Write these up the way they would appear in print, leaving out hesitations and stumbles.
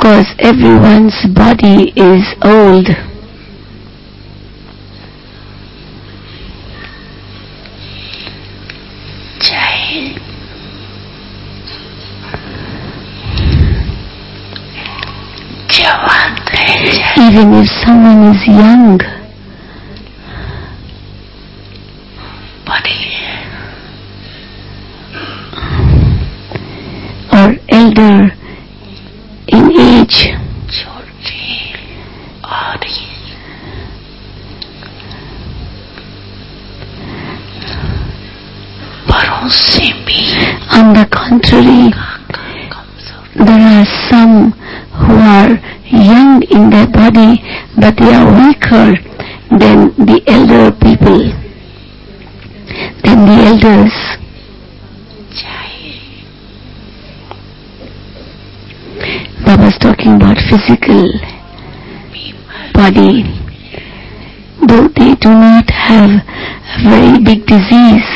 course, everyone's body is old. Even if someone is young, or elder in age, on the contrary, there are some who are young in their body, but they are weaker than the elder people, than the elders. Baba's talking about physical body. Though they do not have a very big disease,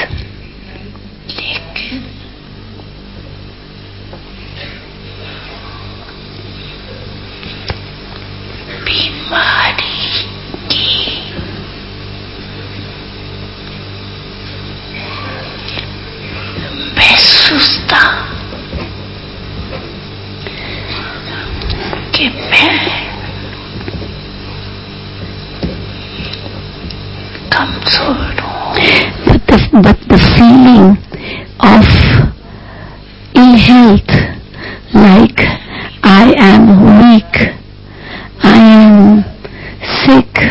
but the feeling of ill health, like I am weak, I am sick,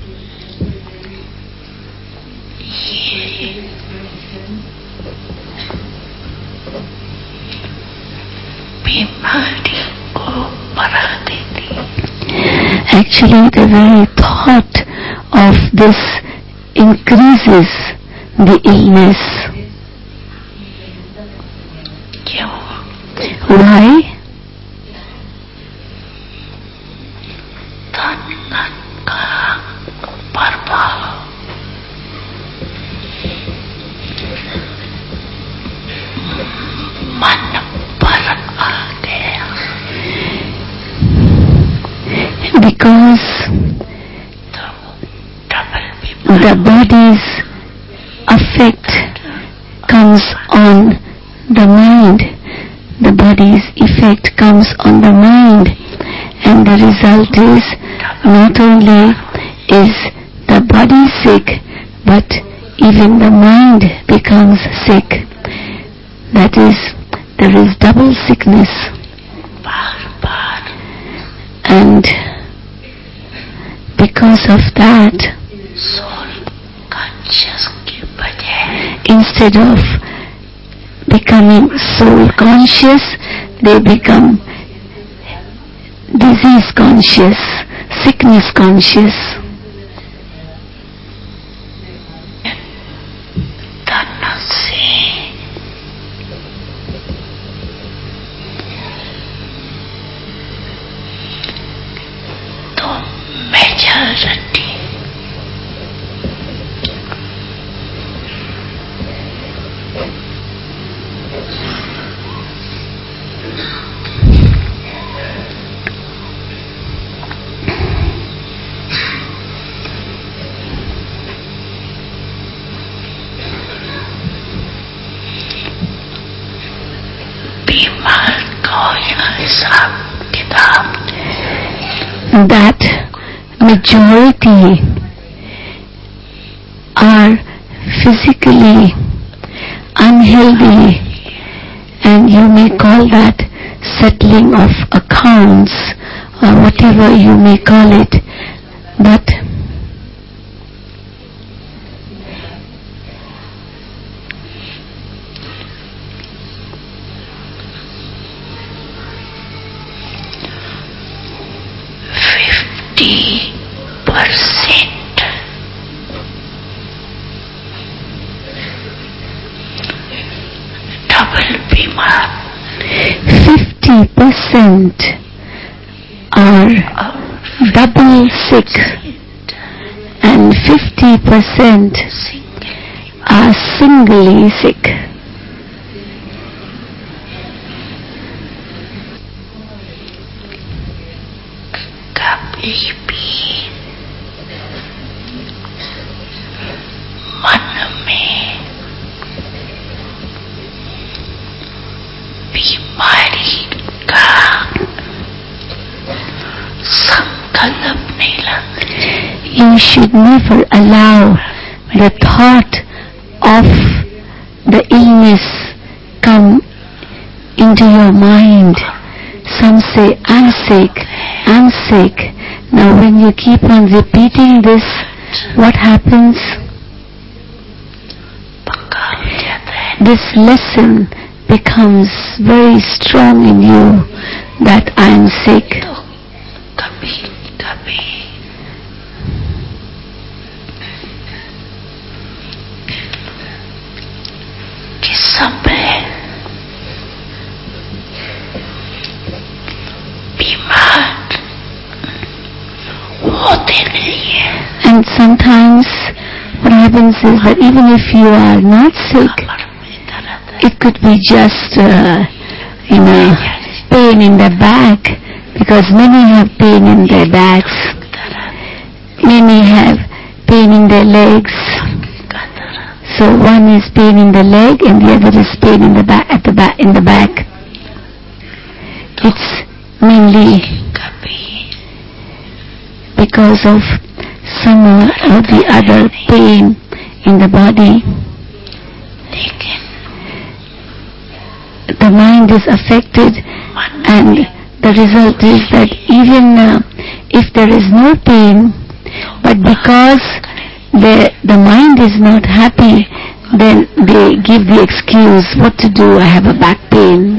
actually the very thought of this increases the illness. Why? Because the body's effect comes on the mind. The body's effect comes on the mind, and the result is not only is the body sick, but even the mind becomes sick. That is, there is double sickness. And because of that, instead of becoming soul conscious, they become disease conscious, sickness conscious. That majority are physically unhealthy, and you may call that settling of accounts or whatever you may call it, but are double sick, and 50% are singly sick. you should never allow the thought of the illness come into your mind. Some say, I'm sick, I'm sick. Now when you keep on repeating this, what happens? This lesson becomes very strong in you that I am sick. And sometimes what happens is that even if you are not sick, it could be just pain in the back, because many have pain in their backs, many have pain in their legs. So one is pain in the leg and the other is pain in the back, in the back. It's mainly because of some or the other pain in the body. The mind is affected, and the result is that even if there is no pain, but because the mind is not happy, then they give the excuse, what to do, I have a back pain.